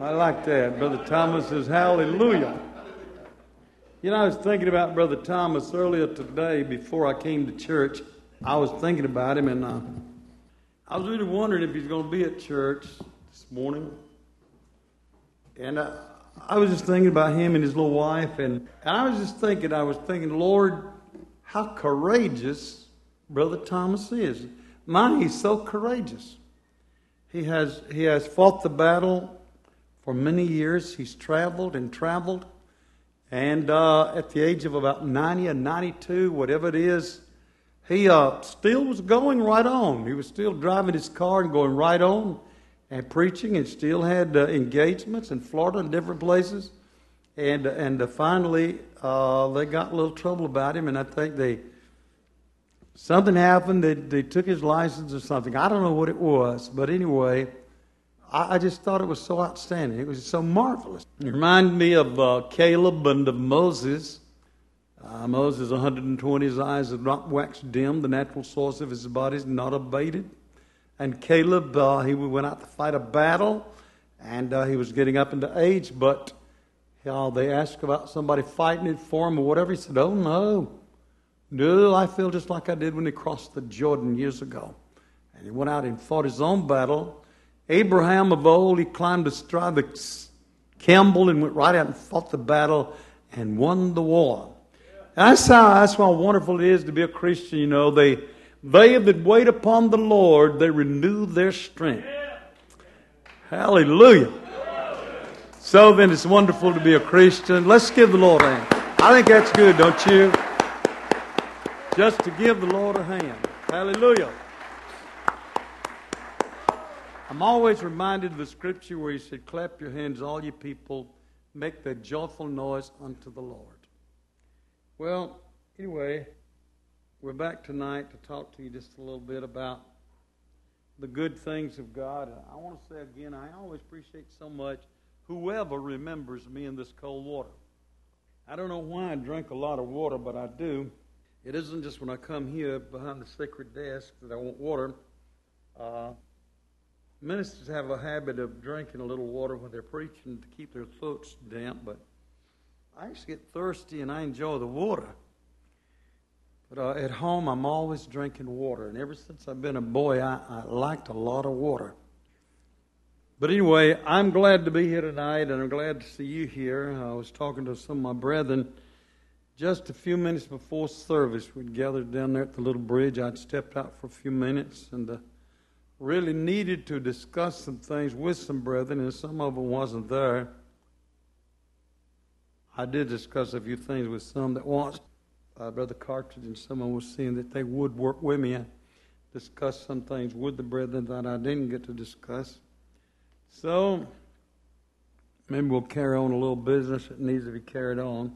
I like that. Brother Thomas says, hallelujah. You know, I was thinking about Brother Thomas earlier today before I came to church. I was thinking about him, and I was really wondering if he's going to be at church this morning. And I was just thinking about him and his little wife, and I was thinking, Lord, how courageous Brother Thomas is. Man, he's so courageous. He has fought the battle for many years. He's traveled. And at the age of about 90 or 92, whatever it is, he still was going right on. He was still driving his car and going right on and preaching, and still had engagements in Florida and different places. And finally, they got a little trouble about him, and I think something happened. They took his license or something. I don't know what it was, but anyway, I just thought it was so outstanding. It was so marvelous. It reminded me of Caleb and of Moses. Moses, 120, his eyes had not waxed dim. The natural source of his body is not abated. And Caleb, he went out to fight a battle, and he was getting up into age, but they asked about somebody fighting it for him or whatever. He said, oh, no, I feel just like I did when he crossed the Jordan years ago. And he went out and fought his own battle. Abraham of old, he climbed astride the Campbell and went right out and fought the battle and won the war. And that's how wonderful it is to be a Christian. You know, they that wait upon the Lord, they renew their strength. Hallelujah. So then it's wonderful to be a Christian. Let's give the Lord a hand. I think that's good, don't you? Just to give the Lord a hand. Hallelujah. I'm always reminded of the scripture where he said, clap your hands, all you people, make the joyful noise unto the Lord. Well, anyway, we're back tonight to talk to you just a little bit about the good things of God. I want to say again, I always appreciate so much whoever remembers me in this cold water. I don't know why I drink a lot of water, but I do. It isn't just when I come here behind the sacred desk that I want water. Ministers have a habit of drinking a little water when they're preaching to keep their throats damp, but I actually get thirsty and I enjoy the water. But at home, I'm always drinking water. And ever since I've been a boy, I liked a lot of water. But anyway, I'm glad to be here tonight, and I'm glad to see you here. I was talking to some of my brethren just a few minutes before service. We'd gathered down there at the little bridge. I'd stepped out for a few minutes and really needed to discuss some things with some brethren, and some of them wasn't there. I did discuss a few things with some that was. Brother Cartridge and someone was saying that they would work with me and discuss some things with the brethren that I didn't get to discuss. So, maybe we'll carry on a little business that needs to be carried on.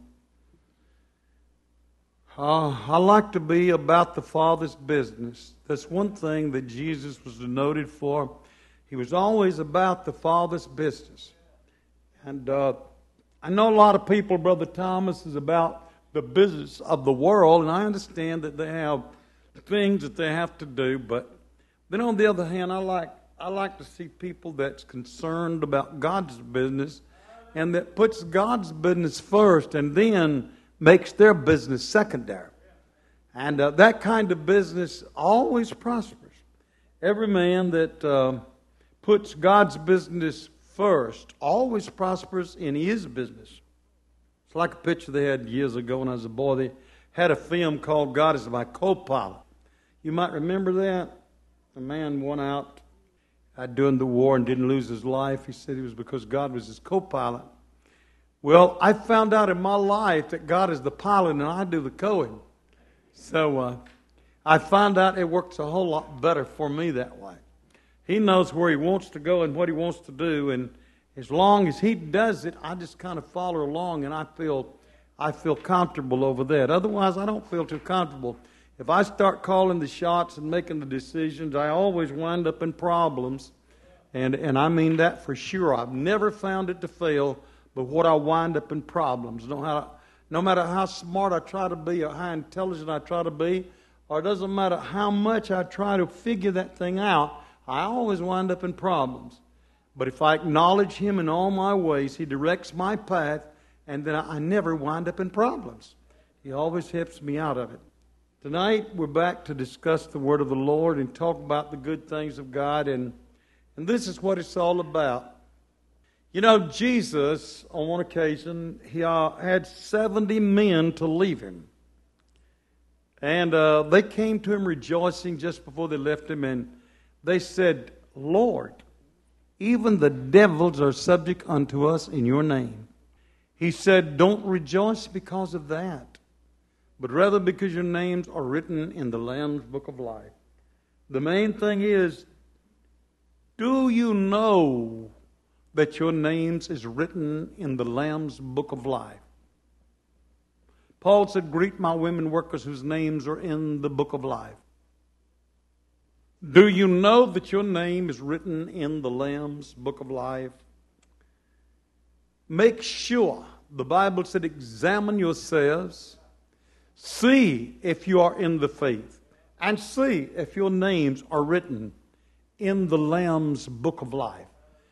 I like to be about the Father's business. That's one thing that Jesus was noted for. He was always about the Father's business. And I know a lot of people, Brother Thomas, is about the business of the world, and I understand that they have things that they have to do, but then on the other hand, I like to see people that's concerned about God's business and that puts God's business first and then makes their business secondary. And that kind of business always prospers. Every man that puts God's business first always prospers in his business. It's like a picture they had years ago when I was a boy. They had a film called God is My Co-Pilot. You might remember that. A man went out during the war and didn't lose his life. He said it was because God was his co-pilot. Well, I found out in my life that God is the pilot and I do the coing. So I found out it works a whole lot better for me that way. He knows where he wants to go and what he wants to do, and as long as he does it, I just kind of follow along, and I feel comfortable over that. Otherwise, I don't feel too comfortable. If I start calling the shots and making the decisions, I always wind up in problems, and I mean that for sure. I've never found it to fail, but what I wind up in problems. No matter how smart I try to be or how intelligent I try to be, or it doesn't matter how much I try to figure that thing out, I always wind up in problems. But if I acknowledge Him in all my ways, He directs my path, and then I never wind up in problems. He always helps me out of it. Tonight, we're back to discuss the Word of the Lord and talk about the good things of God, and this is what it's all about. You know, Jesus, on one occasion, he had 70 men to leave Him. And they came to Him rejoicing just before they left Him, and they said, Lord, even the devils are subject unto us in your name. He said, don't rejoice because of that, but rather because your names are written in the Lamb's Book of Life. The main thing is, do you know that your names is written in the Lamb's Book of Life? Paul said, greet my women workers whose names are in the Book of Life. Do you know that your name is written in the Lamb's Book of Life? Make sure, the Bible said, examine yourselves, see if you are in the faith, and see if your names are written in the Lamb's Book of Life.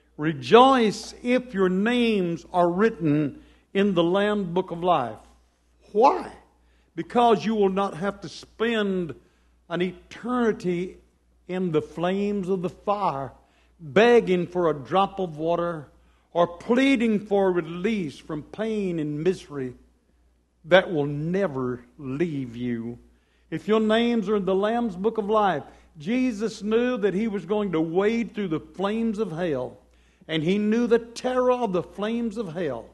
Rejoice if your names are written in the Lamb's Book of Life. Why? Because you will not have to spend an eternity in the flames of the fire, begging for a drop of water or pleading for release from pain and misery that will never leave you. If your names are in the Lamb's Book of Life, Jesus knew that He was going to wade through the flames of hell, and He knew the terror of the flames of hell.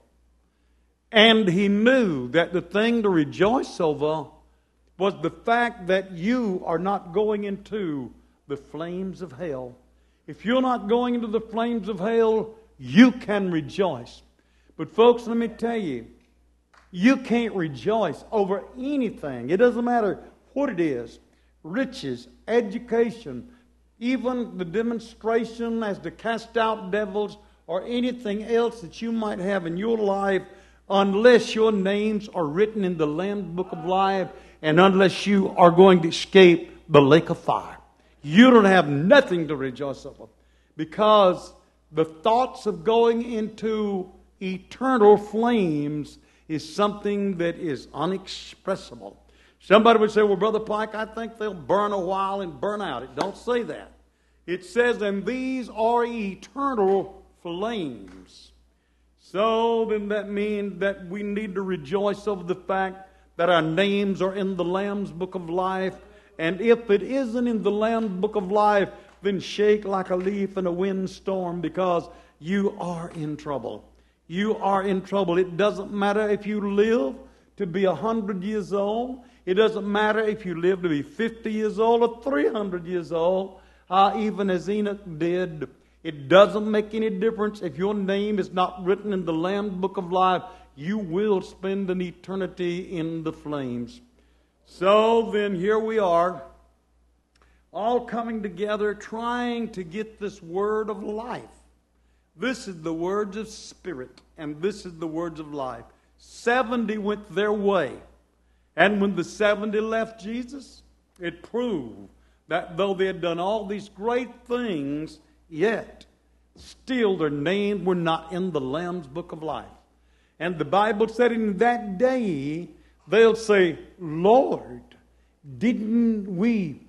And He knew that the thing to rejoice over was the fact that you are not going into the flames of hell. If you're not going into the flames of hell, you can rejoice. But folks, let me tell you, you can't rejoice over anything. It doesn't matter what it is. Riches, education, even the demonstration as to cast out devils or anything else that you might have in your life, unless your names are written in the Lamb's Book of Life and unless you are going to escape the lake of fire. You don't have nothing to rejoice over, because the thoughts of going into eternal flames is something that is unexpressible. Somebody would say, well, Brother Pike, I think they'll burn a while and burn out. It don't say that. It says, and these are eternal flames. So then that means that we need to rejoice over the fact that our names are in the Lamb's Book of Life. And if it isn't in the Lamb's Book of Life, then shake like a leaf in a windstorm, because you are in trouble. You are in trouble. It doesn't matter if you live to be 100 years old. It doesn't matter if you live to be 50 years old or 300 years old, even as Enoch did. It doesn't make any difference. If your name is not written in the Lamb's Book of Life, you will spend an eternity in the flames. So then here we are, all coming together, trying to get this word of life. This is the words of spirit, and this is the words of life. 70 went their way. And when the 70 left Jesus, it proved that though they had done all these great things, yet still their names were not in the Lamb's Book of Life. And the Bible said in that day, they'll say, Lord, didn't we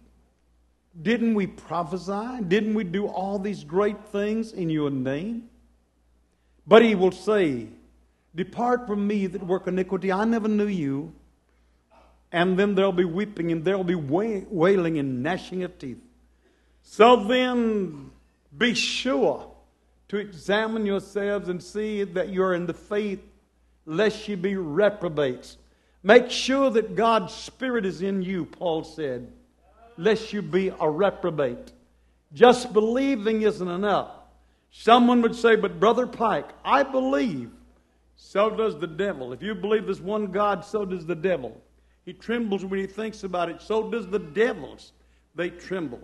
prophesy? Didn't we do all these great things in your name? But He will say, depart from me that work iniquity. I never knew you. And then there'll be weeping and there'll be wailing and gnashing of teeth. So then, be sure to examine yourselves and see that you're in the faith, lest you be reprobates. Make sure that God's Spirit is in you, Paul said, lest you be a reprobate. Just believing isn't enough. Someone would say, but Brother Pike, I believe. So does the devil. If you believe there's one God, so does the devil. He trembles when he thinks about it. So does the devils. They tremble.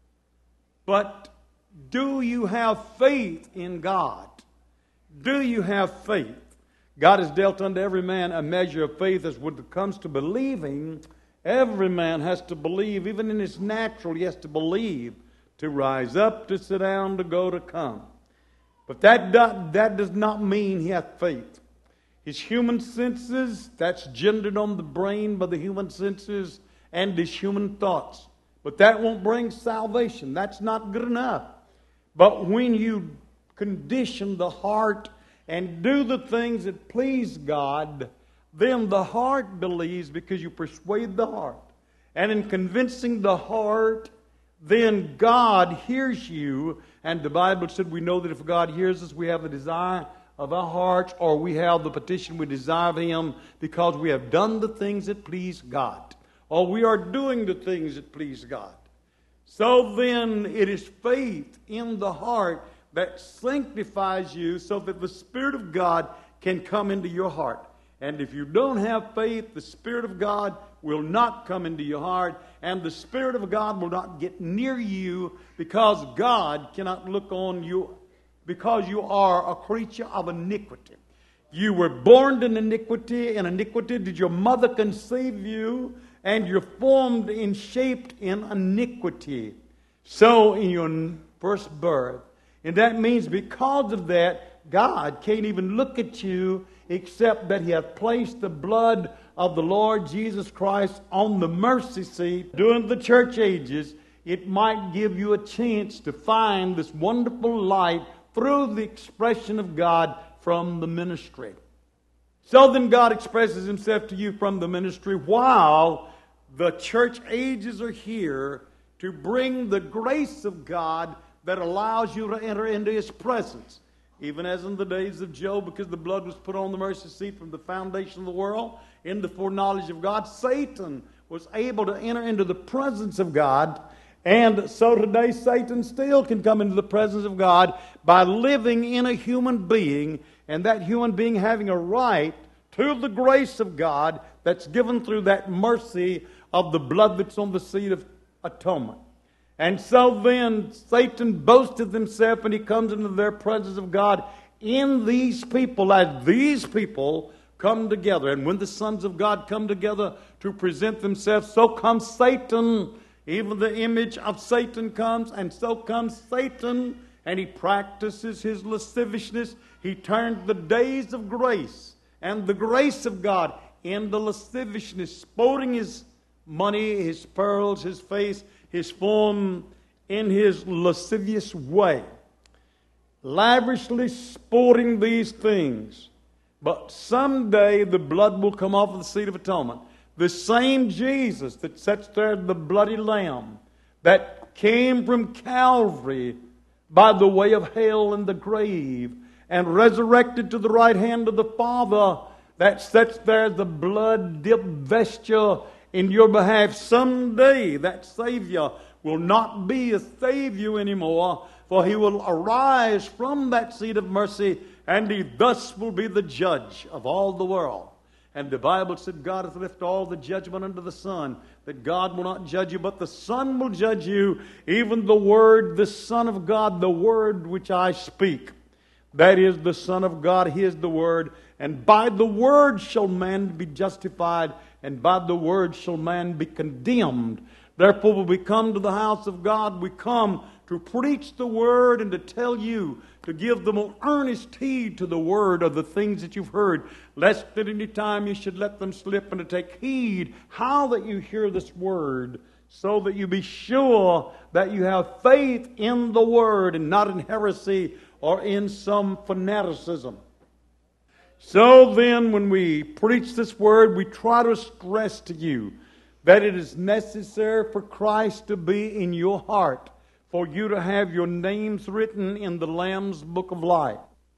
But do you have faith in God? Do you have faith? God has dealt unto every man a measure of faith. As when it comes to believing, every man has to believe. Even in his natural, he has to believe. To rise up, to sit down, to go, to come. But that does not mean he hath faith. His human senses, that's gendered on the brain by the human senses and his human thoughts. But that won't bring salvation. That's not good enough. But when you condition the heart and do the things that please God, then the heart believes because you persuade the heart. And in convincing the heart, then God hears you. And the Bible said we know that if God hears us, we have the desire of our hearts, or we have the petition we desire of Him because we have done the things that please God, or we are doing the things that please God. So then it is faith in the heart that sanctifies you so that the Spirit of God can come into your heart. And if you don't have faith, the Spirit of God will not come into your heart, and the Spirit of God will not get near you, because God cannot look on you, because you are a creature of iniquity. You were born in iniquity. In iniquity did your mother conceive you, and you're formed and shaped in iniquity. So in your first birth. And that means because of that, God can't even look at you except that He hath placed the blood of the Lord Jesus Christ on the mercy seat. During the church ages, it might give you a chance to find this wonderful light through the expression of God from the ministry. So then God expresses Himself to you from the ministry while the church ages are here to bring the grace of God that allows you to enter into His presence. Even as in the days of Job, because the blood was put on the mercy seat from the foundation of the world, in the foreknowledge of God, Satan was able to enter into the presence of God. And so today Satan still can come into the presence of God by living in a human being, and that human being having a right to the grace of God that's given through that mercy of the blood that's on the seat of atonement. And so then Satan boasteth himself, and he comes into their presence of God in these people, as these people come together. And when the sons of God come together to present themselves, so comes Satan. Even the image of Satan comes, and so comes Satan, and he practices his lasciviousness. He turns the days of grace and the grace of God into lasciviousness, sporting his money, his pearls, his face, his form in his lascivious way, lavishly sporting these things. But someday the blood will come off of the seat of atonement. The same Jesus that sits there, the bloody lamb, that came from Calvary by the way of hell and the grave, and resurrected to the right hand of the Father, that sits there, the blood-dipped vesture in your behalf. Someday that Savior will not be a Savior anymore, for He will arise from that seat of mercy, and He thus will be the judge of all the world. And the Bible said God hath left all the judgment under the sun, that God will not judge you, but the Son will judge you, even the Word, the Son of God, the Word which I speak. That is the Son of God, He is the Word. And by the Word shall man be justified, and by the Word shall man be condemned. Therefore, when we come to the house of God, we come to preach the Word and to tell you to give the most earnest heed to the Word of the things that you've heard, lest at any time you should let them slip, and to take heed how that you hear this Word, so that you be sure that you have faith in the Word and not in heresy or in some fanaticism. So then, when we preach this Word, we try to stress to you that it is necessary for Christ to be in your heart, for you to have your names written in the Lamb's Book of Life.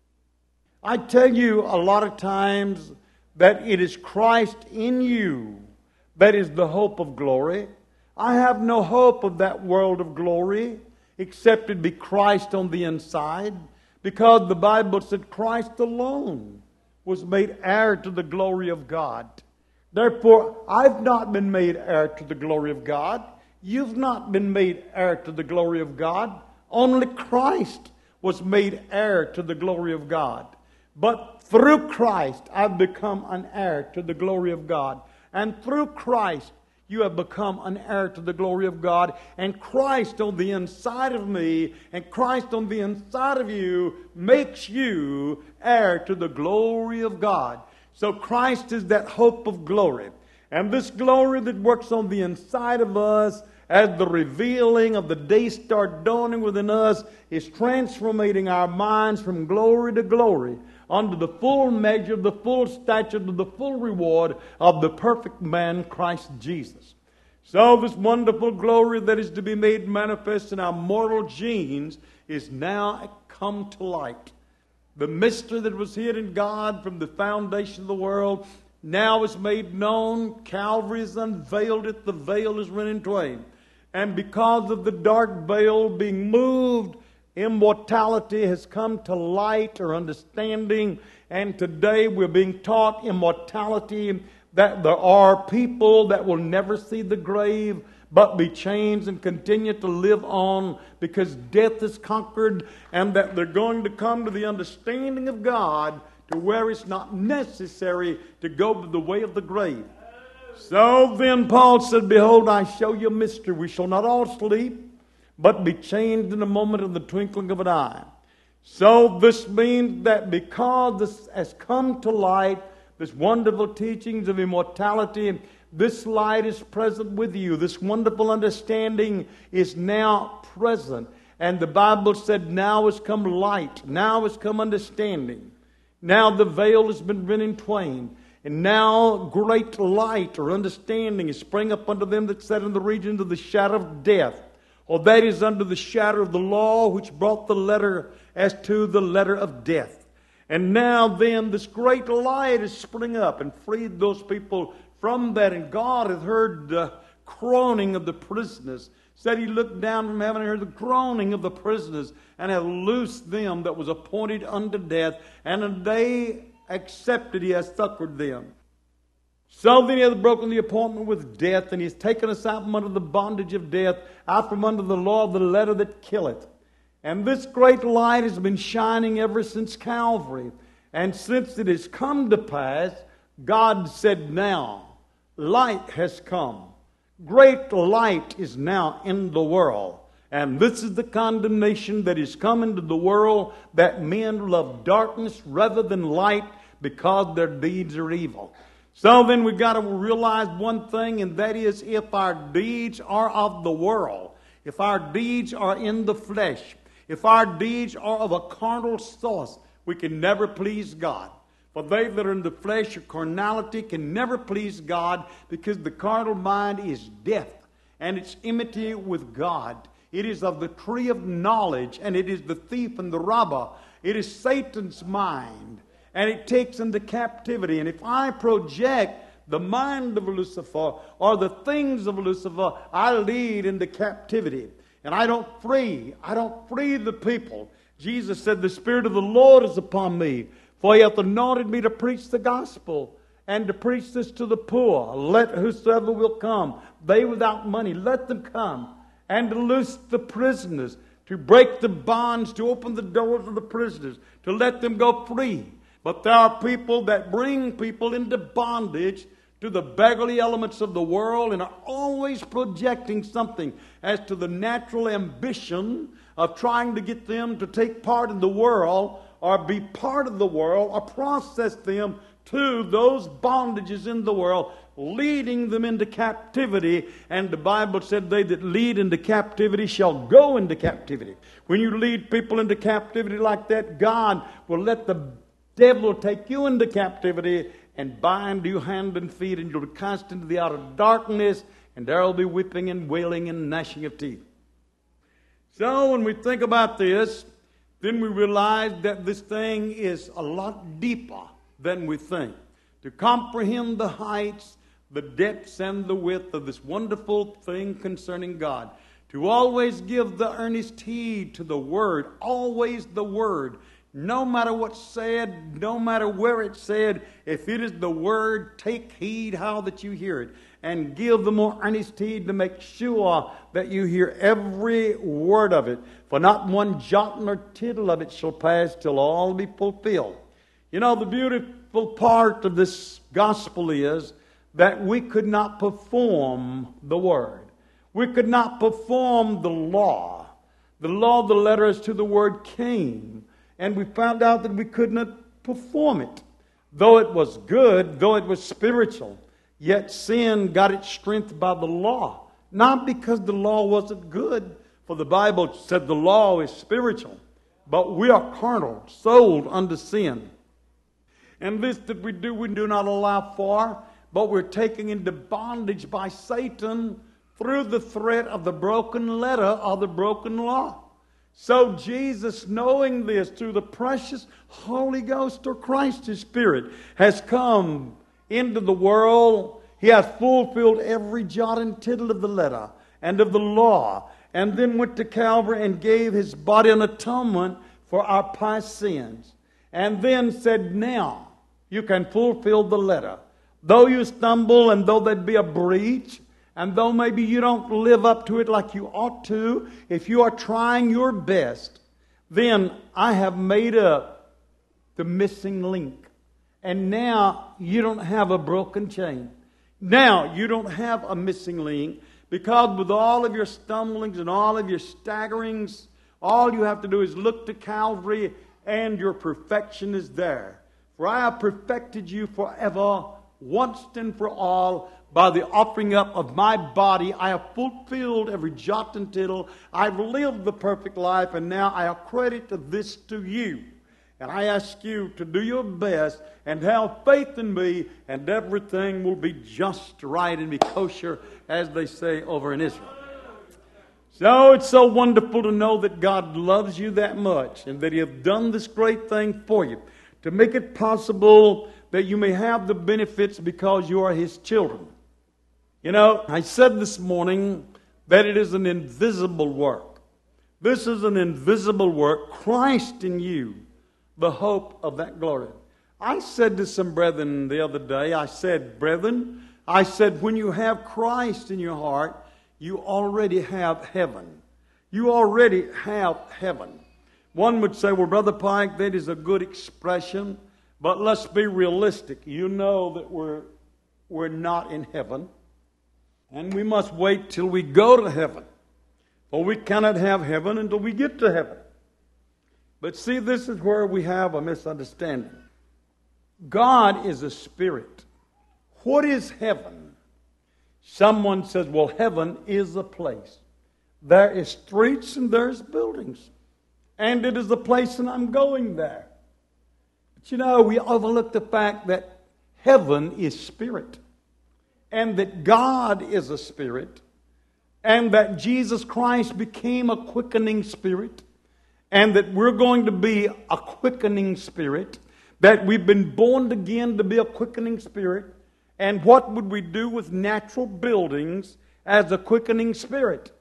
I tell you a lot of times that it is Christ in you that is the hope of glory. I have no hope of that world of glory except it be Christ on the inside, because the Bible said Christ alone was made heir to the glory of God. Therefore, I've not been made heir to the glory of God. You've not been made heir to the glory of God. Only Christ was made heir to the glory of God. But through Christ, I've become an heir to the glory of God. And through Christ, you have become an heir to the glory of God. And Christ on the inside of me and Christ on the inside of you makes you heir to the glory of God. So Christ is that hope of glory. And this glory that works on the inside of us as the revealing of the day start dawning within us is transforming our minds from glory to glory unto the full measure, the full stature, to the full reward of the perfect man, Christ Jesus. So this wonderful glory that is to be made manifest in our mortal genes is now come to light. The mystery that was hid in God from the foundation of the world now is made known. Calvary has unveiled it. The veil is rent in twain. And because of the dark veil being moved, immortality has come to light or understanding. And today we're being taught immortality, that there are people that will never see the grave but be changed and continue to live on because death is conquered, and that they're going to come to the understanding of God to where it's not necessary to go the way of the grave. So then Paul said, behold, I show you a mystery. We shall not all sleep, but be changed in a moment, in the twinkling of an eye. So this means that because this has come to light, this wonderful teachings of immortality, this light is present with you. This wonderful understanding is now present. And the Bible said, now has come light. Now has come understanding. Now the veil has been rent in twain. And now great light or understanding is spring up unto them that sat in the regions of the shadow of death. Or that is under the shadow of the law, which brought the letter as to the letter of death. And now then this great light is spring up and freed those people from that. And God hath heard the groaning of the prisoners. Said he looked down from heaven and heard the groaning of the prisoners, and hath loosed them that was appointed unto death. And a day accepted, he has succored them. So then he hath broken the appointment with death, and he has taken us out from under the bondage of death, out from under the law of the letter that killeth. And this great light has been shining ever since Calvary. And since it has come to pass, God said, now light has come. Great light is now in the world. And this is the condemnation that is come into the world, that men love darkness rather than light, because their deeds are evil. So then we've got to realize one thing, and that is, if our deeds are of the world, if our deeds are in the flesh, if our deeds are of a carnal source, we can never please God. For they that are in the flesh or carnality can never please God, because the carnal mind is death, and it's enmity with God. It is of the tree of knowledge, and it is the thief and the robber. It is Satan's mind, and it takes into captivity. And if I project the mind of Lucifer or the things of Lucifer, I lead into captivity. And I don't free the people. Jesus said, the Spirit of the Lord is upon me, for he hath anointed me to preach the gospel, and to preach this to the poor. Let whosoever will come, they without money, let them come. And to loose the prisoners, to break the bonds, to open the doors of the prisoners, to let them go free. But there are people that bring people into bondage to the beggarly elements of the world, and are always projecting something as to the natural ambition of trying to get them to take part in the world, or be part of the world, or process them to those bondages in the world, leading them into captivity. And the Bible said, they that lead into captivity shall go into captivity. When you lead people into captivity like that, God will let the devil take you into captivity and bind you hand and feet, and you'll be cast into the outer darkness, and there will be weeping and wailing and gnashing of teeth. So when we think about this, then we realize that this thing is a lot deeper than we think. To comprehend the heights, the depths, and the width of this wonderful thing concerning God. To always give the earnest heed to the Word, always the Word. No matter what's said, no matter where it's said, if it is the Word, take heed how that you hear it. And give the more earnest heed to make sure that you hear every word of it. For not one jot nor tittle of it shall pass till all be fulfilled. You know, the beautiful part of this gospel is that we could not perform the Word. We could not perform the law. The law, the letters to the Word came, and we found out that we could not perform it. Though it was good, though it was spiritual, yet sin got its strength by the law. Not because the law wasn't good, for the Bible said the law is spiritual, but we are carnal, sold unto sin. And this that we do not allow for, but we're taken into bondage by Satan through the threat of the broken letter of the broken law. So Jesus, knowing this through the precious Holy Ghost or Christ, His Spirit, has come into the world. He has fulfilled every jot and tittle of the letter and of the law, and then went to Calvary and gave His body an atonement for our past sins. And then said, now you can fulfill the letter. Though you stumble and though there'd be a breach, and though maybe you don't live up to it like you ought to, if you are trying your best, then I have made up the missing link. And now you don't have a broken chain. Now you don't have a missing link, because with all of your stumblings and all of your staggerings, all you have to do is look to Calvary and your perfection is there. For I have perfected you forever, once and for all. By the offering up of my body, I have fulfilled every jot and tittle. I've lived the perfect life, and now I accredit this to you. And I ask you to do your best and have faith in me, and everything will be just right and be kosher, as they say over in Israel. So it's so wonderful to know that God loves you that much, and that He has done this great thing for you, to make it possible that you may have the benefits because you are His children. You know, I said this morning that it is an invisible work. This is an invisible work. Christ in you, the hope of that glory. I said to some brethren the other day, I said, brethren, when you have Christ in your heart, you already have heaven. You already have heaven. One would say, well, Brother Pike, that is a good expression, but let's be realistic. You know that we're not in heaven. And we must wait till we go to heaven. For we cannot have heaven until we get to heaven. But see, this is where we have a misunderstanding. God is a spirit. What is heaven? Someone says, well, heaven is a place. There is streets and there's buildings. And it is a place and I'm going there. But you know, we overlook the fact that heaven is spirit. And that God is a spirit, and that Jesus Christ became a quickening spirit, and that we're going to be a quickening spirit, that we've been born again to be a quickening spirit. And what would we do with natural buildings as a quickening spirit?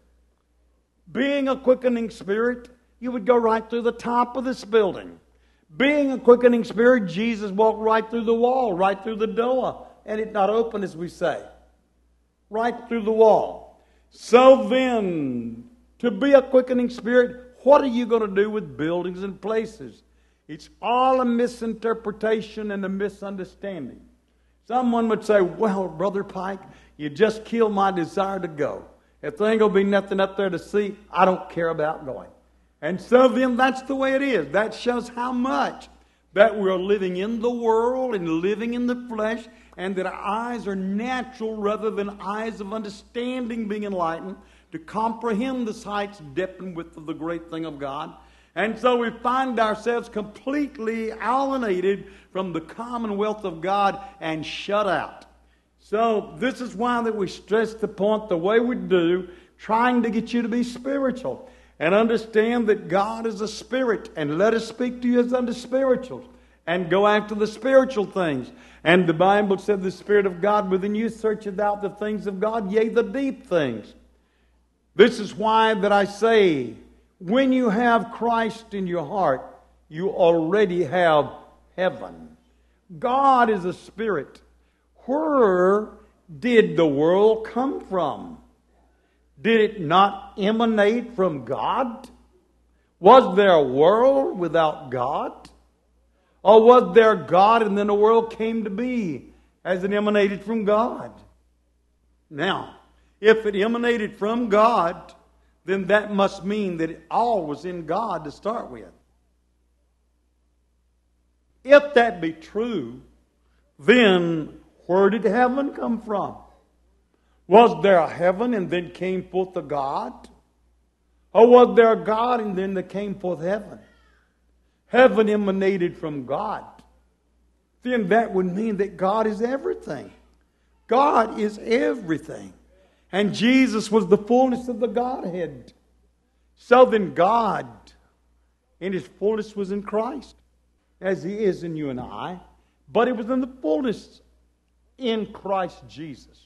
Being a quickening spirit, you would go right through the top of this building. Being a quickening spirit, Jesus walked right through the wall, right through the door. And it not open, as we say. Right through the wall. So then, to be a quickening spirit, what are you going to do with buildings and places? It's all a misinterpretation and a misunderstanding. Someone would say, well, Brother Pike, you just killed my desire to go. If there ain't going to be nothing up there to see, I don't care about going. And so then that's the way it is. That shows how much that we're living in the world and living in the flesh, and that our eyes are natural rather than eyes of understanding being enlightened to comprehend the heights, depth, and width of the great thing of God. And so we find ourselves completely alienated from the commonwealth of God and shut out. So this is why that we stress the point the way we do, trying to get you to be spiritual and understand that God is a spirit, and let us speak to you as unto spirituals and go after the spiritual things. And the Bible said the Spirit of God within you searcheth out the things of God, yea, the deep things. This is why that I say, when you have Christ in your heart, you already have heaven. God is a spirit. Where did the world come from? Did it not emanate from God? Was there a world without God? Or was there God and then the world came to be? as it emanated from God. Now, if it emanated from God, then that must mean that it all was in God to start with. If that be true, then where did heaven come from? Was there a heaven and then came forth a God? Or was there a God and then there came forth heaven? Heaven emanated from God. Then that would mean that God is everything. God is everything. And Jesus was the fullness of the Godhead. So then God in His fullness was in Christ, as He is in you and I. But it was in the fullness in Christ Jesus.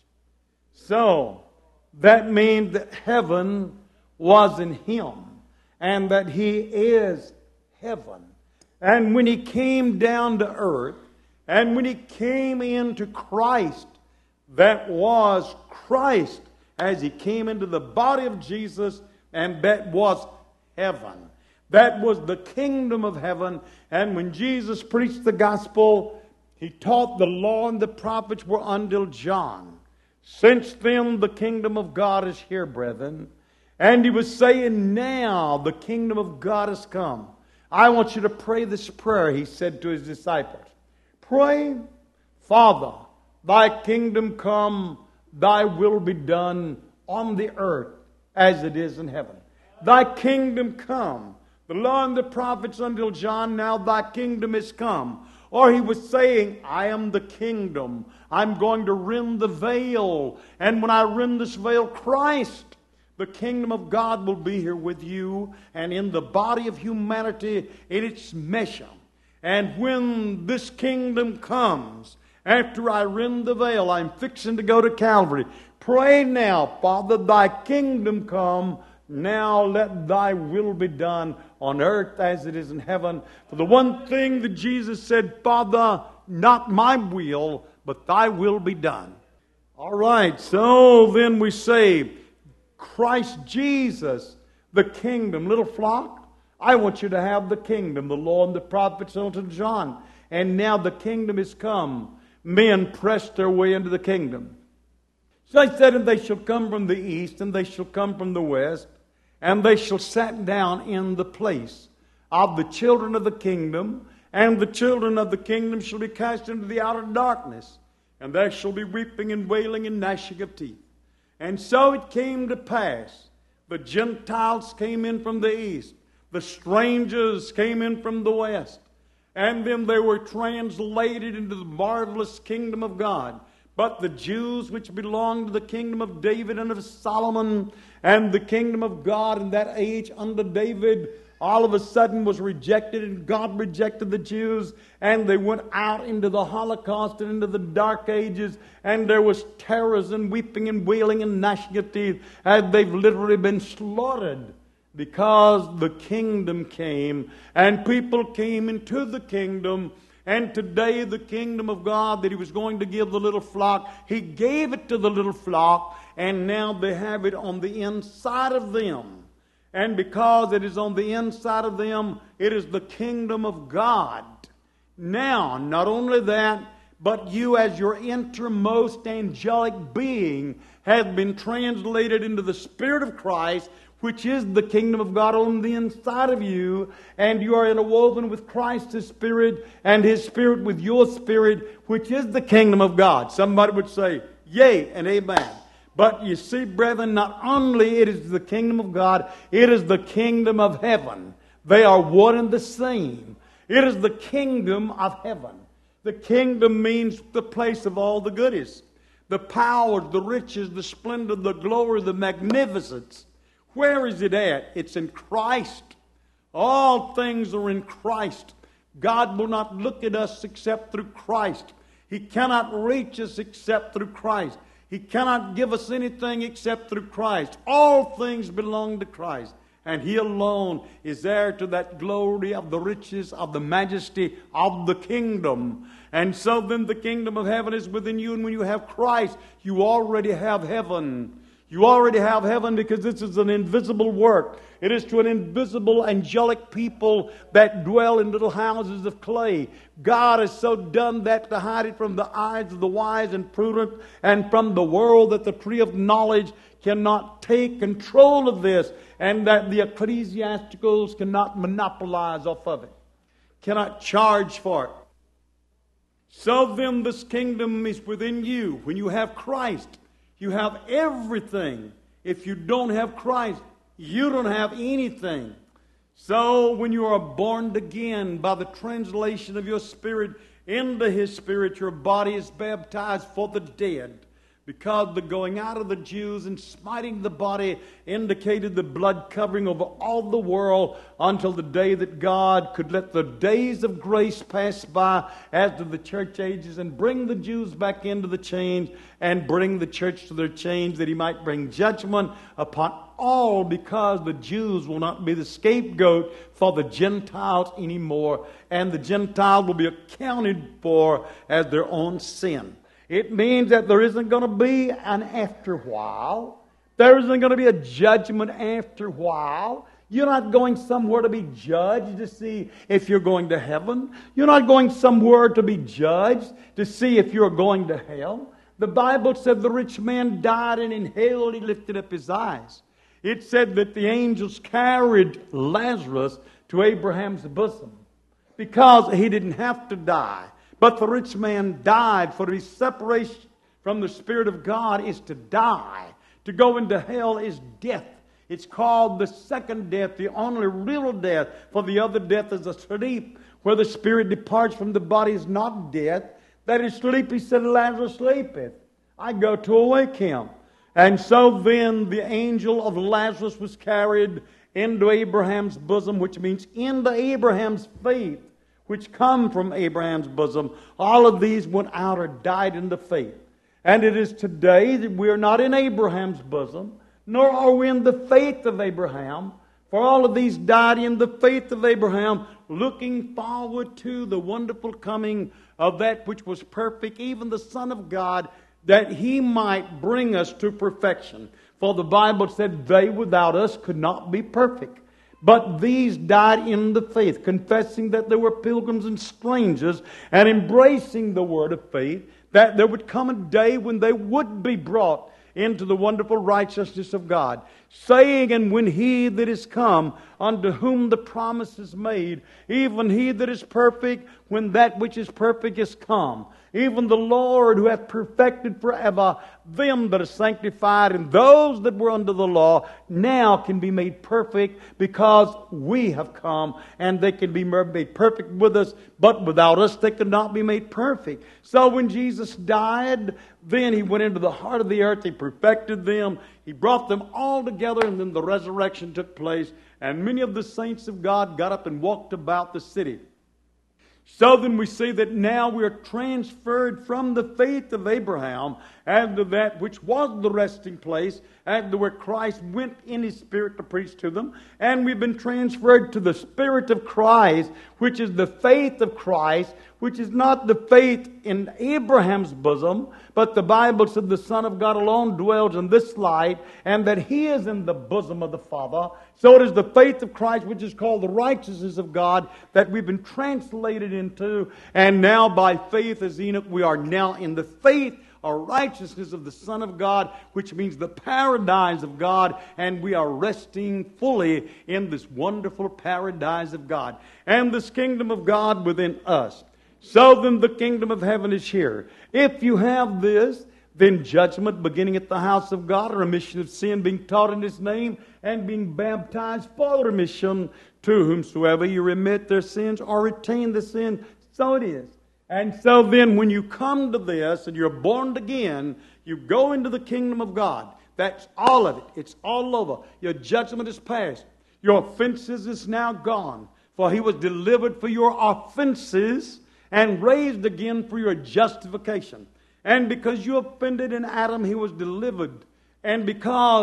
So that means that heaven was in Him, and that He is heaven. And when He came down to earth, and when He came into Christ, that was Christ as He came into the body of Jesus, and that was heaven. That was the kingdom of heaven. And when Jesus preached the gospel, He taught the law and the prophets were until John. Since then the kingdom of God is here, brethren. And He was saying, now the kingdom of God has come. I want you to pray this prayer, He said to His disciples. Pray, Father, Thy kingdom come, Thy will be done on the earth as it is in heaven. Thy kingdom come. The law and the prophets until John, now Thy kingdom is come. Or He was saying, I am the kingdom. I'm going to rend the veil. And when I rend this veil, Christ, the kingdom of God, will be here with you and in the body of humanity in its measure. And when this kingdom comes, after I rend the veil, I'm fixing to go to Calvary. Pray now, Father, Thy kingdom come. Now let Thy will be done on earth as it is in heaven. For the one thing that Jesus said, Father, not my will, but Thy will be done. All right, so then we say, Christ Jesus, the kingdom. Little flock, I want you to have the kingdom, the law and the prophets until John. And now the kingdom is come. Men press their way into the kingdom. So I said, and they shall come from the east, and they shall come from the west, and they shall sit down in the place of the children of the kingdom, and the children of the kingdom shall be cast into the outer darkness, and there shall be weeping and wailing and gnashing of teeth. And so it came to pass, the Gentiles came in from the east, the strangers came in from the west, and then they were translated into the marvelous kingdom of God. But the Jews which belonged to the kingdom of David and of Solomon, and the kingdom of God in that age under David, all of a sudden was rejected, and God rejected the Jews, and they went out into the Holocaust and into the dark ages, and there was terrors and weeping and wailing and gnashing of teeth, and they've literally been slaughtered because the kingdom came, and people came into the kingdom. And today the kingdom of God that He was going to give the little flock, He gave it to the little flock, and now they have it on the inside of them. And because it is on the inside of them, it is the kingdom of God. Now, not only that, but you as your innermost angelic being have been translated into the Spirit of Christ, which is the kingdom of God on the inside of you, and you are interwoven with Christ's Spirit, and His Spirit with your spirit, which is the kingdom of God. Somebody would say, yea and amen. But you see, brethren, not only it is the kingdom of God, it is the kingdom of heaven. They are one and the same. It is the kingdom of heaven. The kingdom means the place of all the goodies, the power, the riches, the splendor, the glory, the magnificence. Where is it at? It's in Christ. All things are in Christ. God will not look at us except through Christ. He cannot reach us except through Christ. He cannot give us anything except through Christ. All things belong to Christ. And He alone is heir to that glory of the riches of the majesty of the kingdom. And so then the kingdom of heaven is within you. And when you have Christ, you already have heaven. You already have heaven because this is an invisible work. It is to an invisible angelic people that dwell in little houses of clay. God has so done that to hide it from the eyes of the wise and prudent and from the world, that the tree of knowledge cannot take control of this, and that the ecclesiasticals cannot monopolize off of it, cannot charge for it. So then this kingdom is within you. When you have Christ, you have everything. If you don't have Christ, you don't have anything. So when you are born again by the translation of your spirit into His Spirit, your body is baptized for the dead. Because the going out of the Jews and smiting the body indicated the blood covering over all the world until the day that God could let the days of grace pass by as to the church ages and bring the Jews back into the chains and bring the church to their chains, that He might bring judgment upon all, because the Jews will not be the scapegoat for the Gentiles anymore, and the Gentiles will be accounted for as their own sin. It means that there isn't going to be an after while. There isn't going to be a judgment after while. You're not going somewhere to be judged to see if you're going to heaven. You're not going somewhere to be judged to see if you're going to hell. The Bible said the rich man died, and in hell he lifted up his eyes. It said that the angels carried Lazarus to Abraham's bosom because he didn't have to die. But the rich man died, for his separation from the Spirit of God is to die. To go into hell is death. It's called the second death, the only real death. For the other death is a sleep, where the spirit departs from the body is not death. That is sleep. He said, Lazarus sleepeth. I go to awake him. And so then the angel of Lazarus was carried into Abraham's bosom, which means into Abraham's faith, which come from Abraham's bosom. All of these went out or died in the faith. And it is today that we are not in Abraham's bosom, nor are we in the faith of Abraham. For all of these died in the faith of Abraham, looking forward to the wonderful coming of that which was perfect, even the Son of God, that He might bring us to perfection. For the Bible said they without us could not be perfect. But these died in the faith, confessing that they were pilgrims and strangers, and embracing the word of faith, that there would come a day when they would be brought into the wonderful righteousness of God, saying, and when He that is come, unto whom the promise is made, even He that is perfect, when that which is perfect is come, even the Lord who hath perfected forever them that are sanctified, and those that were under the law now can be made perfect, because we have come, and they can be made perfect with us, but without us they could not be made perfect. So when Jesus died, then He went into the heart of the earth, He perfected them, He brought them all together, and then the resurrection took place, and many of the saints of God got up and walked about the city. So then we see that now we are transferred from the faith of Abraham and to that which was the resting place, and to where Christ went in His Spirit to preach to them. And we've been transferred to the Spirit of Christ, which is the faith of Christ, which is not the faith in Abraham's bosom, but the Bible said the Son of God alone dwells in this light, and that He is in the bosom of the Father. So it is the faith of Christ, which is called the righteousness of God, that we've been translated into. And now by faith, as Enoch, we are now in the faith or righteousness of the Son of God, which means the paradise of God, and we are resting fully in this wonderful paradise of God and this kingdom of God within us. So then the kingdom of heaven is here. If you have this, then judgment beginning at the house of God, a remission of sin being taught in His name, and being baptized for remission, to whomsoever you remit their sins or retain the sin, so it is. And so then when you come to this and you're born again, you go into the kingdom of God. That's all of it. It's all over. Your judgment is past. Your offenses is now gone. For He was delivered for your offenses and raised again for your justification. And because you offended in Adam, He was delivered. And because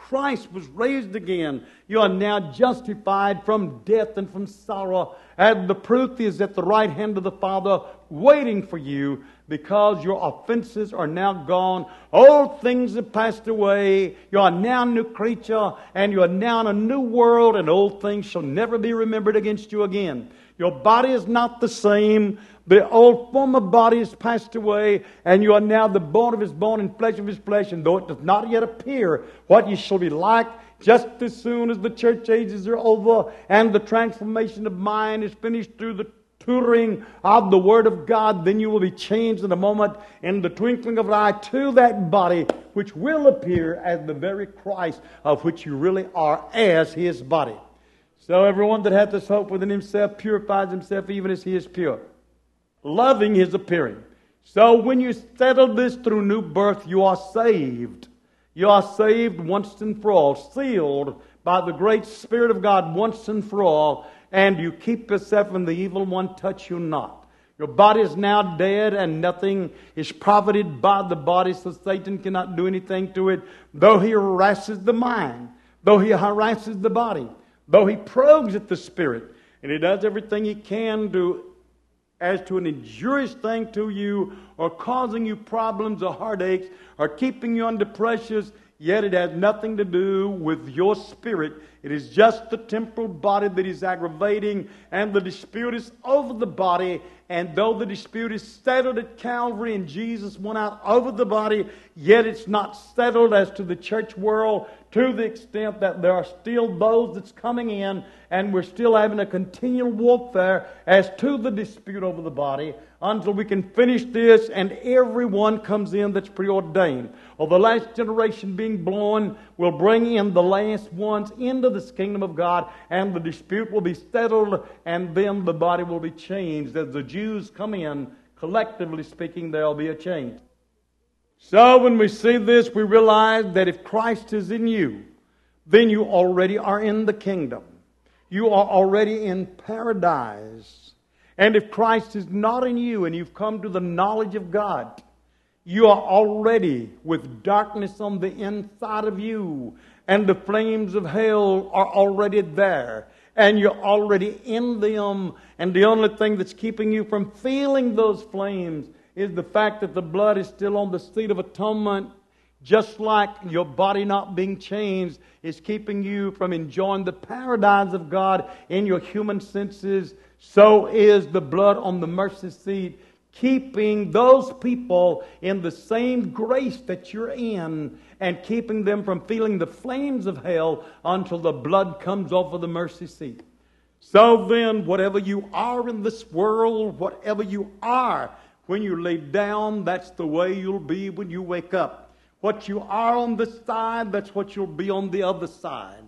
Christ was raised again, you are now justified from death and from sorrow. And the proof is at the right hand of the Father, waiting for you, because your offenses are now gone. Old things have passed away. You are now a new creature, and you are now in a new world, and old things shall never be remembered against you again. Your body is not the same. The old former body has passed away, and you are now the bone of his bone and flesh of his flesh. And though it does not yet appear what you shall be like, just as soon as the church ages are over and the transformation of mind is finished through the tutoring of the Word of God, then you will be changed in a moment, in the twinkling of an eye, to that body which will appear as the very Christ of which you really are, as His body. So everyone that hath this hope within himself purifies himself even as he is pure, loving his appearing. So when you settle this through new birth, you are saved. You are saved once and for all, sealed by the great Spirit of God once and for all, and you keep yourself from the evil one touch you not. Your body is now dead, and nothing is profited by the body, so Satan cannot do anything to it, though he harasses the mind, though he harasses the body, though he probes at the spirit, and he does everything he can do as to an injurious thing to you, or causing you problems or heartaches, or keeping you under pressures, yet it has nothing to do with your spirit. It is just the temporal body that is aggravating, and the dispute is over the body. And though the dispute is settled at Calvary and Jesus went out over the body, yet it's not settled as to the church world, to the extent that there are still those that's coming in, and we're still having a continual warfare as to the dispute over the body, until we can finish this and everyone comes in that's preordained. Or the last generation being born will bring in the last ones into this kingdom of God, and the dispute will be settled, and then the body will be changed. As the Jews come in, collectively speaking, there will be a change. So when we see this, we realize that if Christ is in you, then you already are in the kingdom. You are already in paradise. And if Christ is not in you and you've come to the knowledge of God, you are already with darkness on the inside of you, and the flames of hell are already there, and you're already in them, and the only thing that's keeping you from feeling those flames is the fact that the blood is still on the seat of atonement. Just like your body not being changed is keeping you from enjoying the paradise of God in your human senses, so is the blood on the mercy seat keeping those people in the same grace that you're in, and keeping them from feeling the flames of hell until the blood comes over the mercy seat. So then, whatever you are in this world, whatever you are when you lay down, that's the way you'll be when you wake up. What you are on this side, that's what you'll be on the other side.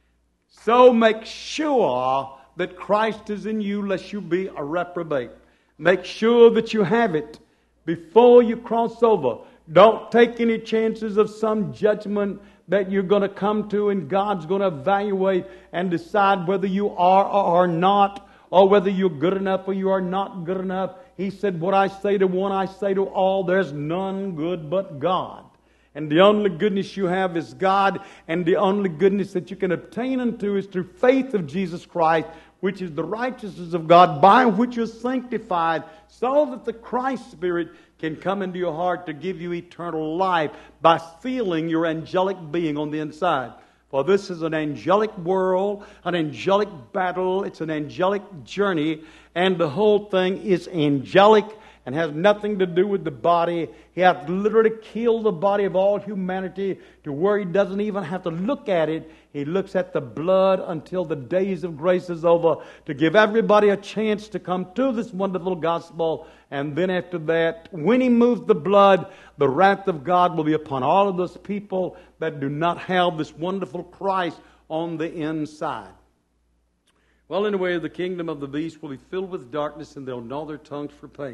So make sure that Christ is in you, lest you be a reprobate. Make sure that you have it before you cross over. Don't take any chances of some judgment that you're going to come to, and God's going to evaluate and decide whether you are or are not, or whether you're good enough or you are not good enough. He said, what I say to one, I say to all. There's none good but God. And the only goodness you have is God, and the only goodness that you can obtain unto is through faith of Jesus Christ, which is the righteousness of God, by which you're sanctified, so that the Christ Spirit can come into your heart to give you eternal life by sealing your angelic being on the inside. For this is an angelic world, an angelic battle, it's an angelic journey, and the whole thing is angelic and has nothing to do with the body. He hath literally killed the body of all humanity to where he doesn't even have to look at it. He looks at the blood until the days of grace is over, to give everybody a chance to come to this wonderful gospel. And then after that, when he moves the blood, the wrath of God will be upon all of those people that do not have this wonderful Christ on the inside. Well, anyway, the kingdom of the beast will be filled with darkness, and they'll gnaw their tongues for pain.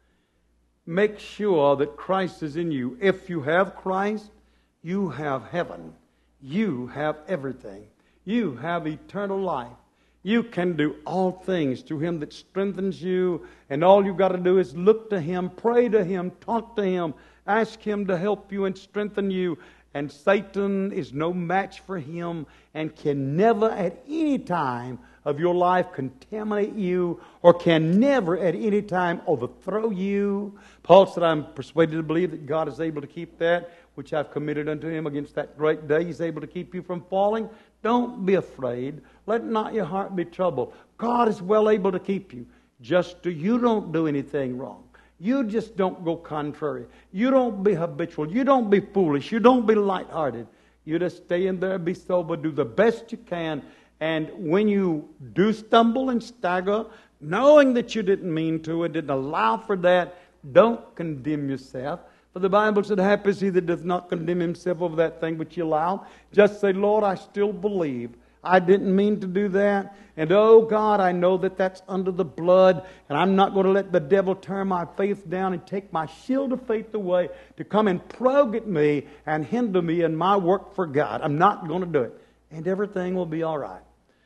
Make sure that Christ is in you. If you have Christ, you have heaven. You have everything. You have eternal life. You can do all things through Him that strengthens you, and all you've got to do is look to Him, pray to Him, talk to Him, ask Him to help you and strengthen you, And Satan is no match for him and can never at any time of your life contaminate you or can never at any time overthrow you. Paul said, I'm persuaded to believe that God is able to keep that which I've committed unto him against that great day. He's able to keep you from falling. Don't be afraid. Let not your heart be troubled. God is well able to keep you. Just you don't do anything wrong. You just don't go contrary. You don't be habitual. You don't be foolish. You don't be lighthearted. You just stay in there, be sober, do the best you can. And when you do stumble and stagger, knowing that you didn't mean to and didn't allow for that, don't condemn yourself. For the Bible said, happy is he that does not condemn himself over that thing which you allow. Just say, Lord, I still believe. I didn't mean to do that. And oh God, I know that that's under the blood. And I'm not going to let the devil tear my faith down and take my shield of faith away to come and prog at me and hinder me in my work for God. I'm not going to do it. And everything will be all right.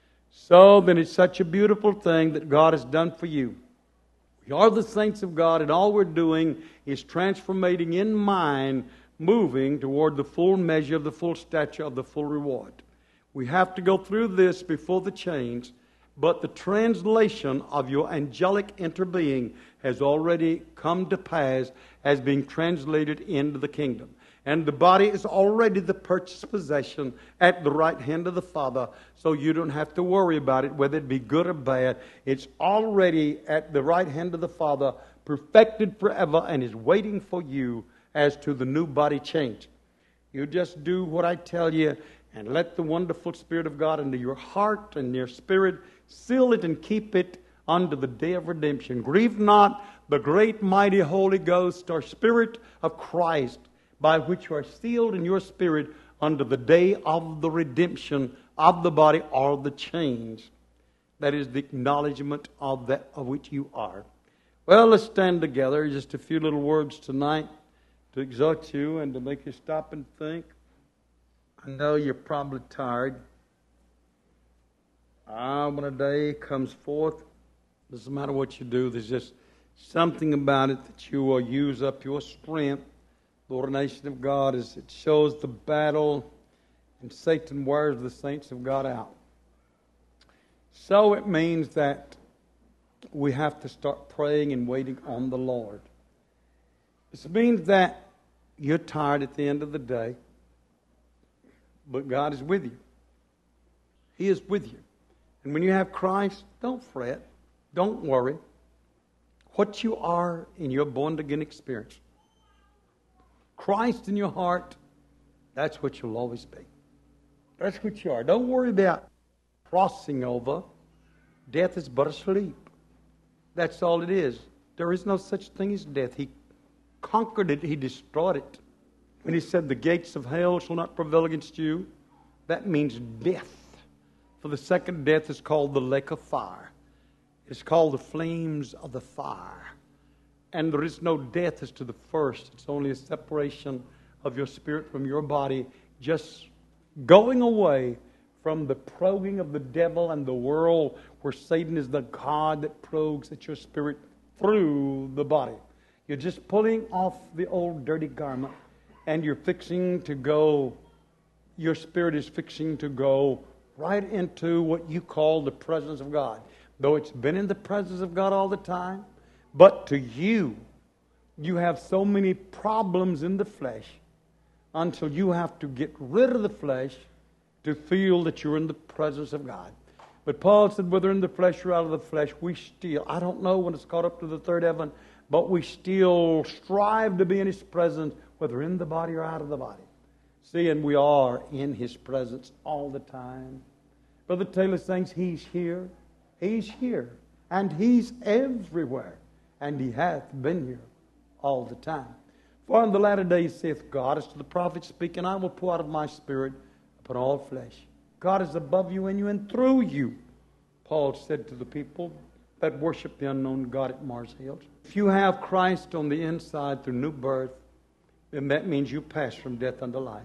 So then it's such a beautiful thing that God has done for you. We are the saints of God, and all we're doing is transformating in mind, moving toward the full measure of the full stature of the full reward. We have to go through this before the change, but the translation of your angelic interbeing has already come to pass as being translated into the kingdom. And the body is already the purchased possession at the right hand of the Father, so you don't have to worry about it, whether it be good or bad. It's already at the right hand of the Father, perfected forever, and is waiting for you as to the new body change. You just do what I tell you, and let the wonderful Spirit of God into your heart and your spirit seal it and keep it unto the day of redemption. Grieve not the great mighty Holy Ghost or Spirit of Christ, by which you are sealed in your spirit unto the day of the redemption of the body or the change. That is the acknowledgement of that of which you are. Well, let's stand together. Just a few little words tonight to exhort you and to make you stop and think. I know you're probably tired. When a day comes forth, doesn't matter what you do, there's just something about it that you will use up your strength. The ordination of God is it shows the battle, and Satan wears the saints of God out. So it means that we have to start praying and waiting on the Lord. This means that you're tired at the end of the day, but God is with you. He is with you. And when you have Christ, don't fret. Don't worry. What you are in your born-again experience, Christ in your heart, that's what you'll always be. That's what you are. Don't worry about crossing over. Death is but a sleep. That's all it is. There is no such thing as death. He conquered it. He destroyed it. When he said the gates of hell shall not prevail against you, that means death. For the second death is called the lake of fire. It's called the flames of the fire. And there is no death as to the first. It's only a separation of your spirit from your body, just going away from the probing of the devil and the world, where Satan is the God that probes at your spirit through the body. You're just pulling off the old dirty garment, and you're fixing to go, your spirit is fixing to go right into what you call the presence of God. Though it's been in the presence of God all the time, but to you, you have so many problems in the flesh until you have to get rid of the flesh to feel that you're in the presence of God. But Paul said, whether in the flesh or out of the flesh, we still, I don't know when it's caught up to the third heaven, but we still strive to be in His presence, whether in the body or out of the body. See, and we are in His presence all the time. Brother Taylor sings, He's here, He's here, and He's everywhere, and He hath been here all the time. For in the latter days saith God, as to the prophet speaking, I will pour out of my spirit upon all flesh. God is above you, in you, and through you. Paul said to the people that worship the unknown God at Mars Hills. If you have Christ on the inside through new birth, then that means you pass from death unto life.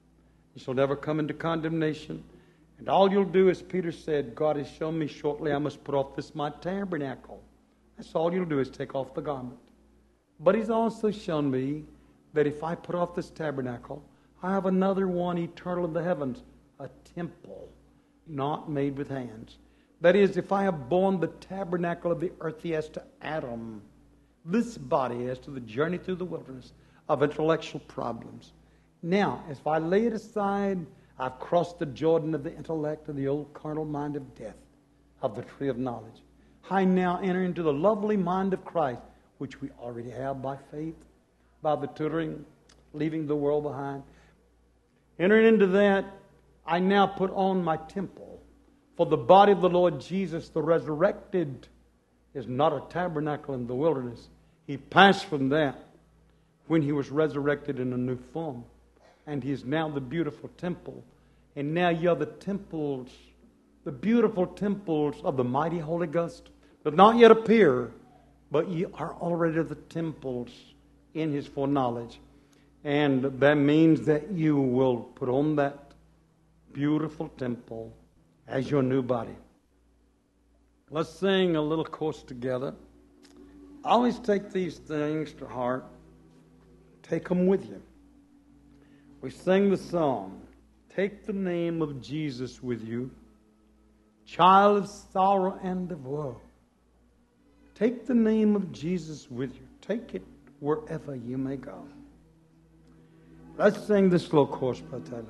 You shall never come into condemnation. And all you'll do, as Peter said, God has shown me shortly I must put off this my tabernacle. That's all you'll do is take off the garment. But He's also shown me that if I put off this tabernacle, I have another one eternal in the heavens, a temple not made with hands. That is, if I have borne the tabernacle of the earthy as to Adam, this body as to the journey through the wilderness of intellectual problems. Now, if I lay it aside, I've crossed the Jordan of the intellect of the old carnal mind of death, of the tree of knowledge. I now enter into the lovely mind of Christ, which we already have by faith, by the tutoring, leaving the world behind. Entering into that, I now put on my temple. For the body of the Lord Jesus, the resurrected, is not a tabernacle in the wilderness. He passed from that when he was resurrected in a new form. And he is now the beautiful temple. And now you are the temples, the beautiful temples of the mighty Holy Ghost, that not yet appear, but ye are already the temples in his foreknowledge. And that means that you will put on that beautiful temple as your new body. Let's sing a little chorus together. Always take these things to heart. Take them with you. We sing the song, take the name of Jesus with you, child of sorrow and of woe. Take the name of Jesus with you. Take it wherever you may go. Let's sing this little chorus, Brother Taylor.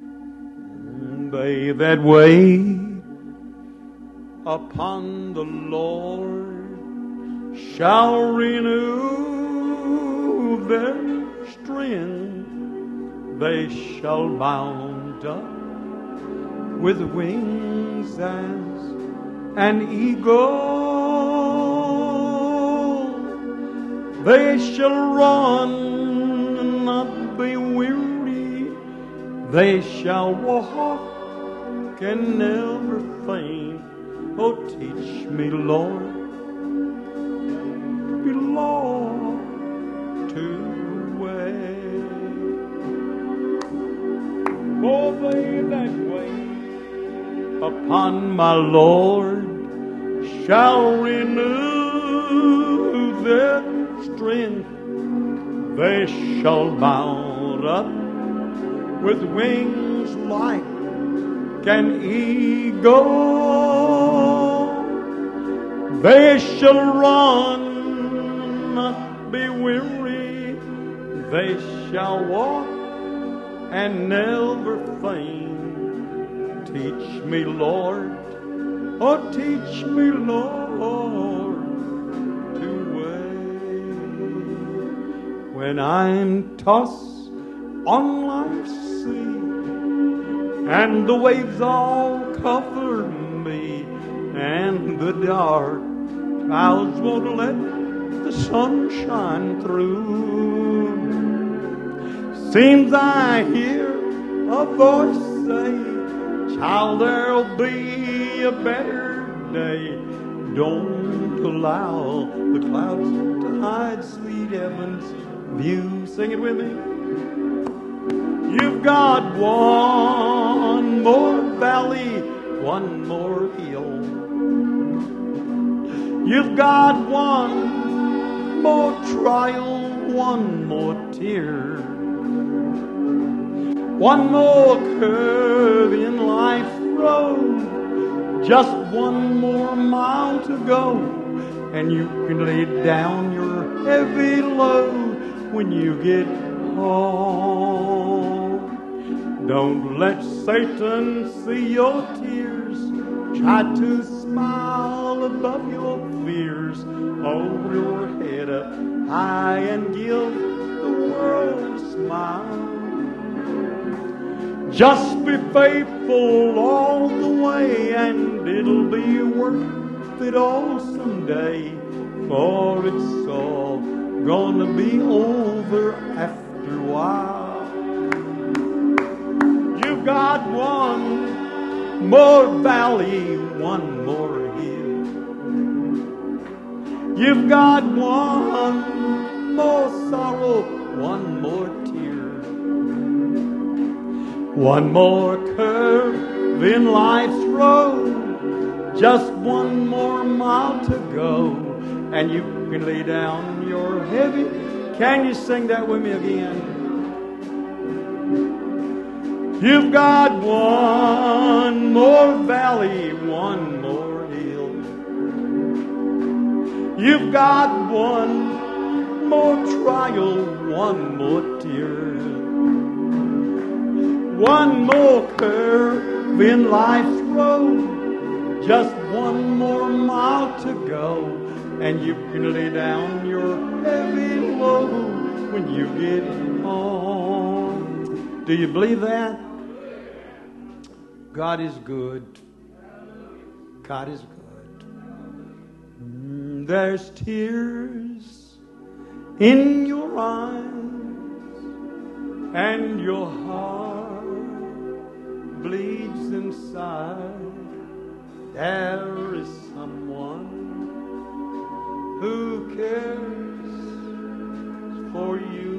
They that wait upon the Lord shall renew their strength. They shall mount up with wings as an eagle. They shall run and not be weary. They shall walk and never faint. Oh, teach me, Lord, to be Lord to wait. Oh, they that wait upon my Lord shall renew their strength. They shall mount up with wings like an eagle. They shall run, not be weary. They shall walk and never faint. Teach me, Lord, oh, teach me, Lord, to wait. When I'm tossed on life's sea and the waves all cover me, and the dark clouds won't let the sun shine through, seems I hear a voice say, child, there'll be a better day. Don't allow the clouds to hide sweet heaven's view. Sing it with me. You've got one more valley, one more hill. You've got one more trial, one more tear. One more curve in life's road, just one more mile to go, and you can lay down your heavy load when you get home. Don't let Satan see your tears. Try to smile above your fears. Hold your head up high and give the world a smile. Just be faithful all the way, and it'll be worth it all someday. For it's all gonna be over after a while. You've got one more valley, one more hill. You've got one more sorrow, one more tear. One more curve in life's road, just one more mile to go, and you can lay down your heavy. Can you sing that with me again? You've got one more valley, one more hill. You've got one more trial, one more tear. One more curve in life's road, just one more mile to go, and you can lay down your heavy load when you get home. Do you believe that? God is good. God is good. There's tears in your eyes, and your heart bleeds inside. There is someone who cares for you.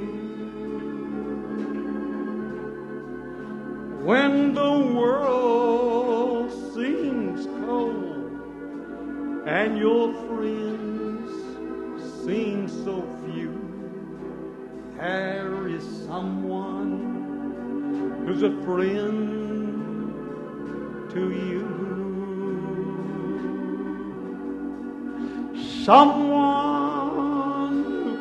When the world seems cold and your friends seem so few, there is someone who's a friend to you. Someone who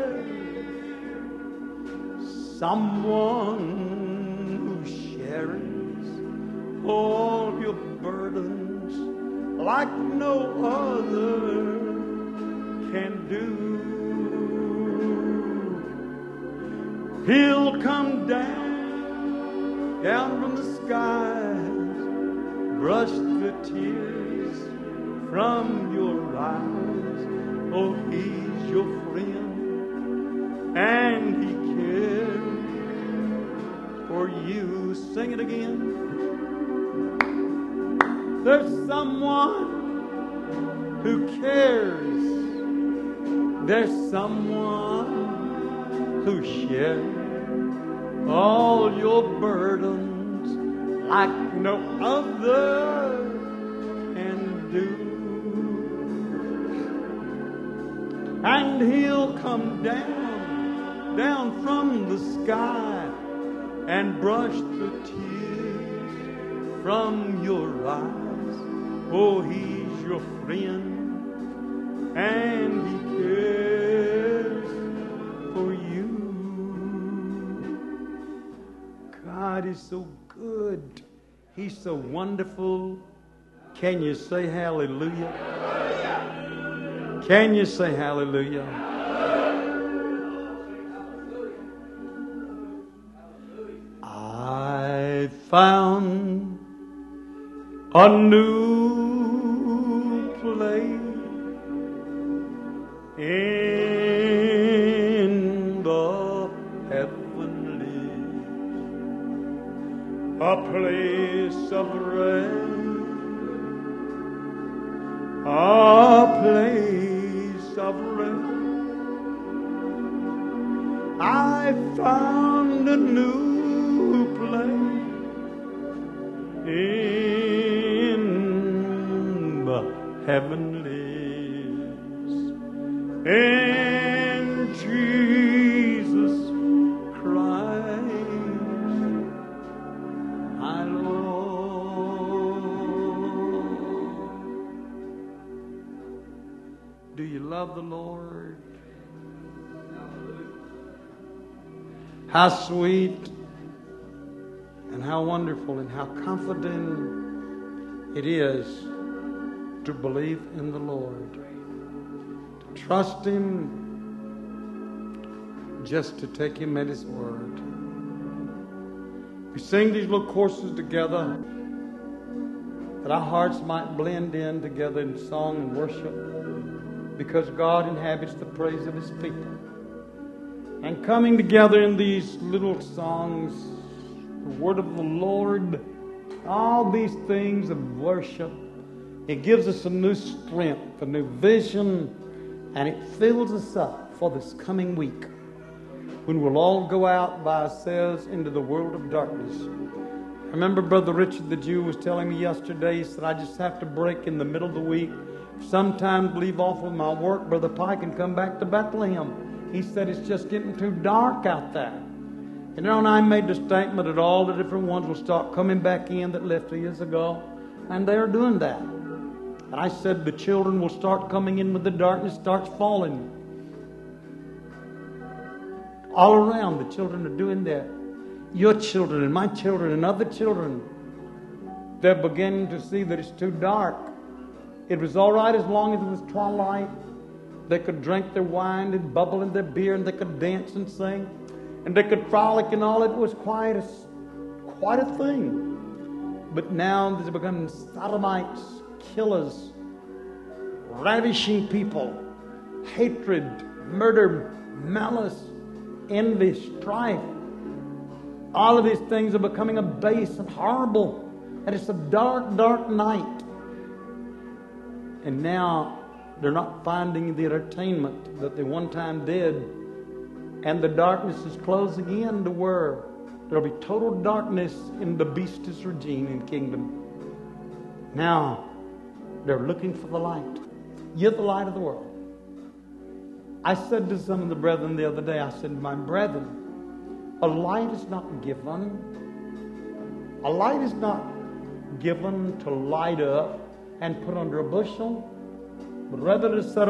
cares, someone who shares all your burdens like no other can do. He'll come down from the skies, brush the tears from your eyes. Oh, he's your friend, and he cares for you. Sing it again. There's someone who cares. There's someone who shares all your burdens like no other can do. And he'll come down from the sky and brush the tears from your eyes. Oh, he's your friend, and he cares for you. God is so good. He's so wonderful. Can you say hallelujah? Can you say hallelujah? I found a new place in the heavenly, a place of rest, a place of rest. I found a new place in the heavenlies, in Jesus Christ, my Lord. Do you love the Lord? How sweet and how wonderful and how confident it is to believe in the Lord, to trust Him, just to take Him at His word. We sing these little courses together that our hearts might blend in together in song and worship, because God inhabits the praise of His people. And coming together in these little songs, the word of the Lord, all these things of worship, it gives us a new strength, a new vision, and it fills us up for this coming week when we'll all go out by ourselves into the world of darkness. I remember Brother Richard the Jew was telling me yesterday, he said, I just have to break in the middle of the week, sometimes leave off with my work, Brother Pike, and come back to Bethlehem. He said, it's just getting too dark out there. And I made the statement that all the different ones will start coming back in that left years ago. And they're doing that. And I said the children will start coming in when the darkness starts falling. All around, the children are doing that. Your children and my children and other children, they're beginning to see that it's too dark. It was all right as long as it was twilight. They could drink their wine and bubble in their beer, and they could dance and sing, and they could frolic, and all it was quite a thing. But now there's become sodomites, killers, ravishing people, hatred, murder, malice, envy, strife. All of these things are becoming base and horrible. And it's a dark, dark night. And now they're not finding the entertainment that they one time did. And the darkness is closing in to where there'll be total darkness in the beast's regime and kingdom. Now they're looking for the light. You're the light of the world. I said to some of the brethren the other day, I said, my brethren, a light is not given. A light is not given to light up and put under a bushel, but rather to set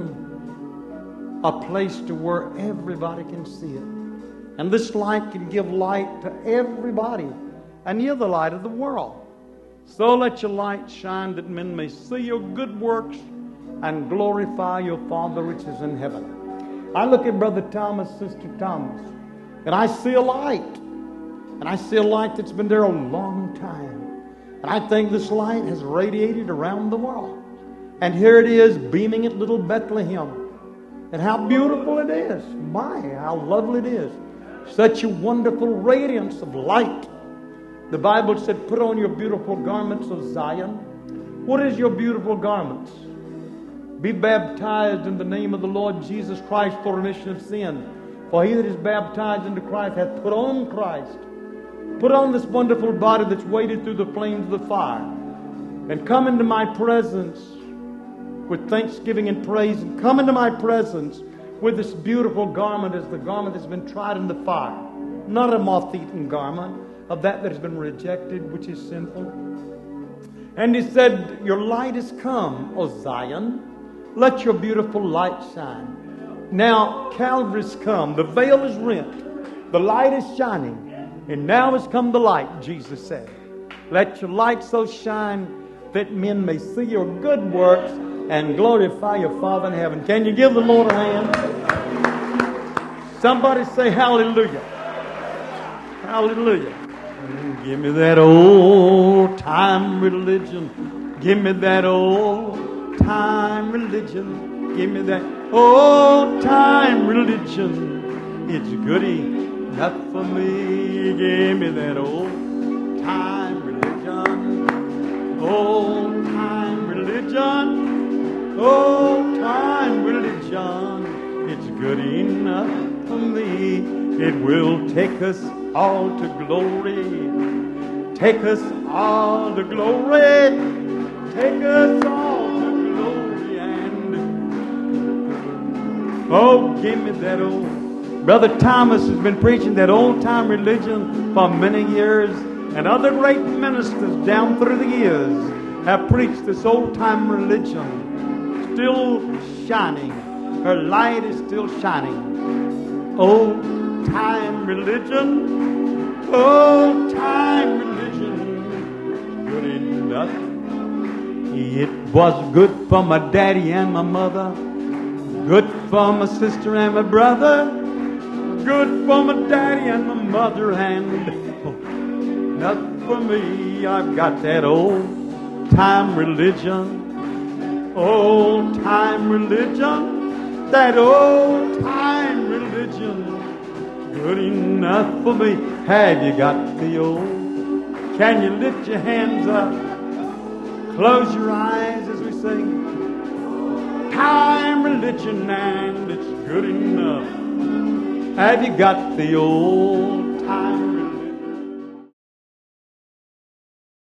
on a place to where everybody can see it. And this light can give light to everybody. And you're the light of the world. So let your light shine that men may see your good works and glorify your Father which is in heaven. I look at Brother Thomas, Sister Thomas, and I see a light. And I see a light that's been there a long time. And I think this light has radiated around the world. And here it is, beaming at little Bethlehem. And how beautiful it is. My, how lovely it is. Such a wonderful radiance of light. The Bible said, put on your beautiful garments of Zion. What is your beautiful garments? Be baptized in the name of the Lord Jesus Christ for remission of sin. For he that is baptized into Christ hath put on Christ. Put on this wonderful body that's waded through the flames of the fire. And come into my presence with thanksgiving and praise. And come into my presence with this beautiful garment as the garment that's been tried in the fire. Not a moth-eaten garment of that has been rejected, which is sinful. And he said, your light is come, O Zion. Let your beautiful light shine. Now Calvary's come. The veil is rent. The light is shining. And now has come the light, Jesus said. Let your light so shine that men may see your good works and glorify your Father in heaven. Can you give the Lord a hand? Somebody say hallelujah. Hallelujah. Give me that old time religion. Give me that old time religion. Give me that old time religion. It's good enough for me. Give me that old time religion. Old time religion. Old time religion. It's good enough for me. It will take us all to glory. Take us all to glory. Take us all to glory. And oh, give me that old. Brother Thomas has been preaching that old-time religion for many years, and other great ministers down through the years have preached this old-time religion. Still shining. Her light is still shining. Old-time religion. Old-time religion. Good enough. It was good for my daddy and my mother. Good for my sister and my brother. Good for my daddy and my mother, and not for me. I've got that old time religion, old time religion, that old time religion, good enough for me. Have you got the old? Can you lift your hands up? Close your eyes as we sing. Time religion, and it's good enough. Have you got the old